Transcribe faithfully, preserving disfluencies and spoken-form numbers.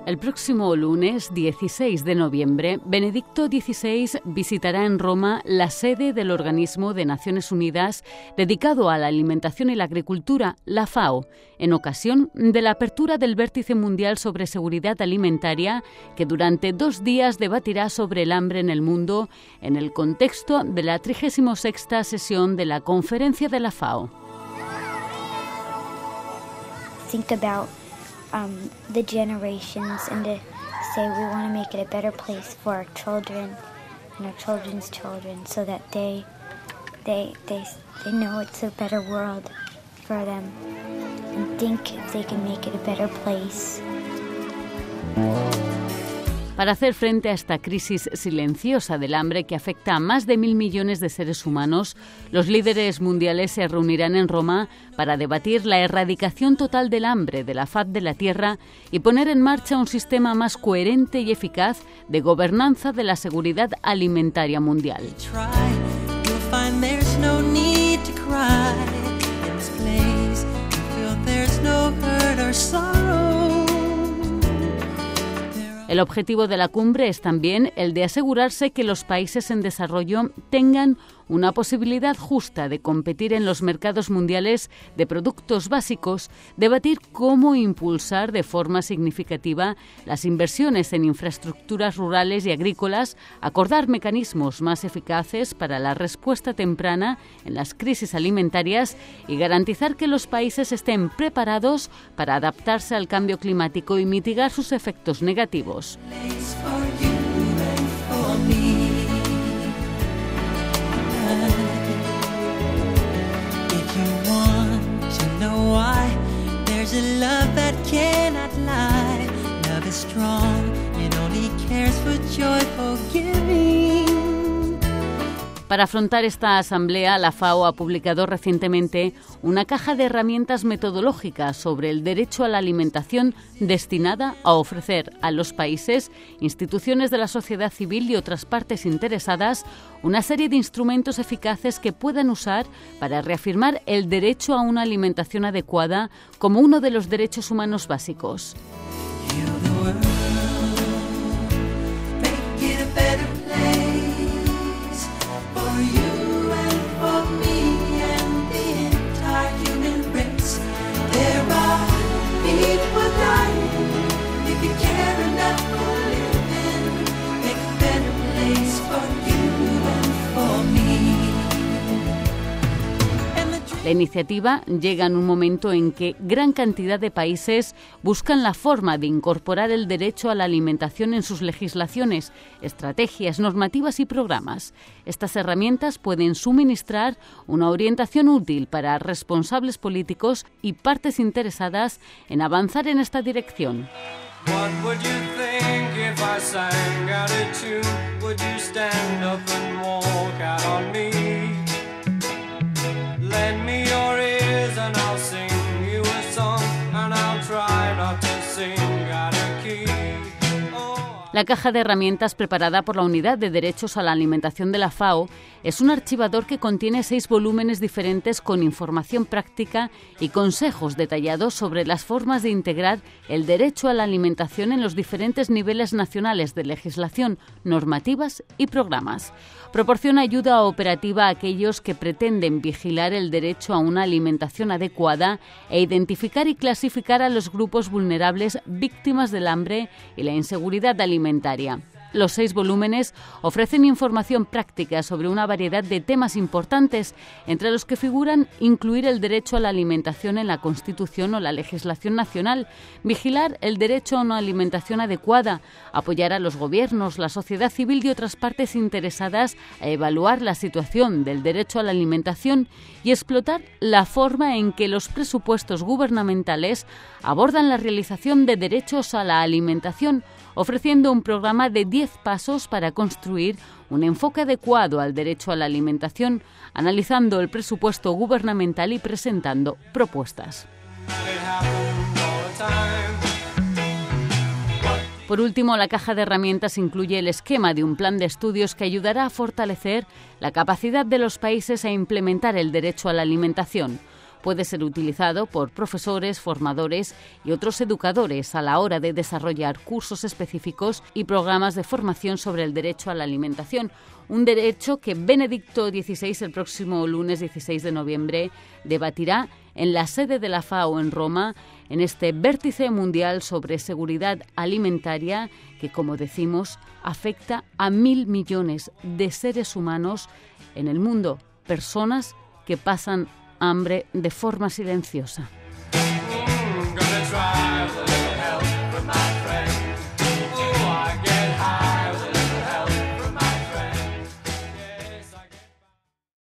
El próximo lunes dieciséis de noviembre, Benedicto dieciséis visitará en Roma la sede del Organismo de Naciones Unidas dedicado a la alimentación y la agricultura, la FAO, en ocasión de la apertura del Vértice Mundial sobre Seguridad Alimentaria, que durante dos días debatirá sobre el hambre en el mundo en el contexto de la trigésima sexta sesión de la Conferencia de la FAO. Think about um, the generations and to say we want to make it a better place for our children and our children's children, so that they they they they know it's a better world for them, and think if they can make it a better place. Para hacer frente a esta crisis silenciosa del hambre que afecta a más de mil millones de seres humanos, los líderes mundiales se reunirán en Roma para debatir la erradicación total del hambre de la faz de la Tierra y poner en marcha un sistema más coherente y eficaz de gobernanza de la seguridad alimentaria mundial. El objetivo de la cumbre es también el de asegurarse que los países en desarrollo tengan una posibilidad justa de competir en los mercados mundiales de productos básicos, debatir cómo impulsar de forma significativa las inversiones en infraestructuras rurales y agrícolas, acordar mecanismos más eficaces para la respuesta temprana en las crisis alimentarias y garantizar que los países estén preparados para adaptarse al cambio climático y mitigar sus efectos negativos. There's a love that cannot lie. Love is strong and only cares for joyful giving. Para afrontar esta asamblea, la FAO ha publicado recientemente una caja de herramientas metodológicas sobre el derecho a la alimentación destinada a ofrecer a los países, instituciones de la sociedad civil y otras partes interesadas una serie de instrumentos eficaces que puedan usar para reafirmar el derecho a una alimentación adecuada como uno de los derechos humanos básicos. La iniciativa llega en un momento en que gran cantidad de países buscan la forma de incorporar el derecho a la alimentación en sus legislaciones, estrategias, normativas y programas. Estas herramientas pueden suministrar una orientación útil para responsables políticos y partes interesadas en avanzar en esta dirección. What would you think if I sang out a tune? Would you stand up and walk out on me? Lend me your ears and I'll sing you a song, and I'll try not to sing out of key. La caja de herramientas preparada por la Unidad de Derechos a la Alimentación de la FAO es un archivador que contiene seis volúmenes diferentes con información práctica y consejos detallados sobre las formas de integrar el derecho a la alimentación en los diferentes niveles nacionales de legislación, normativas y programas. Proporciona ayuda operativa a aquellos que pretenden vigilar el derecho a una alimentación adecuada e identificar y clasificar a los grupos vulnerables víctimas del hambre y la inseguridad alimentaria. Los seis volúmenes ofrecen información práctica sobre una variedad de temas importantes, entre los que figuran incluir el derecho a la alimentación en la Constitución o la legislación nacional, vigilar el derecho a una alimentación adecuada, apoyar a los gobiernos, la sociedad civil y otras partes interesadas a evaluar la situación del derecho a la alimentación y explotar la forma en que los presupuestos gubernamentales abordan la realización de derechos a la alimentación, ofreciendo un programa de diez pasos para construir un enfoque adecuado al derecho a la alimentación, analizando el presupuesto gubernamental y presentando propuestas. Por último, la caja de herramientas incluye el esquema de un plan de estudios que ayudará a fortalecer la capacidad de los países a implementar el derecho a la alimentación. puede ser utilizado por profesores, formadores y otros educadores a la hora de desarrollar cursos específicos y programas de formación sobre el derecho a la alimentación, un derecho que Benedicto dieciséis el próximo lunes dieciséis de noviembre debatirá en la sede de la FAO en Roma, en este vértice mundial sobre seguridad alimentaria que, como decimos, afecta a mil millones de seres humanos en el mundo, personas que pasan hambre de forma silenciosa.